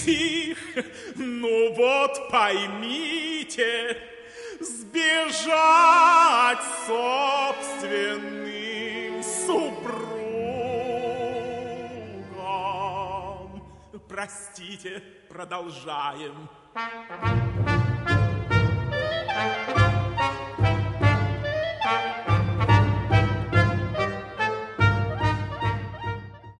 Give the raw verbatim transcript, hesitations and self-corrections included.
Тихо, ну вот поймите, сбежать собственным супругом. Простите, продолжаем.